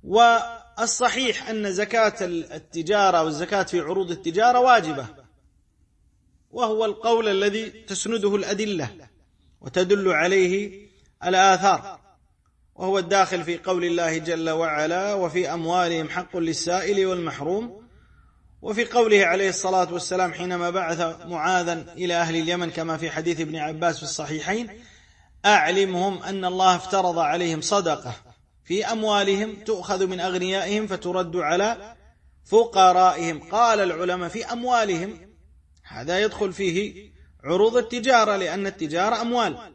والصحيح أن زكاة التجارة والزكاة في عروض التجارة واجبة، وهو القول الذي تسنده الأدلة وتدل عليه الآثار، وهو الداخل في قول الله جل وعلا: وفي أموالهم حق للسائل والمحروم، وفي قوله عليه الصلاة والسلام حينما بعث معاذا إلى أهل اليمن كما في حديث ابن عباس في الصحيحين: أعلمهم أن الله افترض عليهم صدقة في أموالهم تؤخذ من أغنيائهم فترد على فقرائهم. قال العلماء: في أموالهم، هذا يدخل فيه عروض التجارة، لأن التجارة أموال،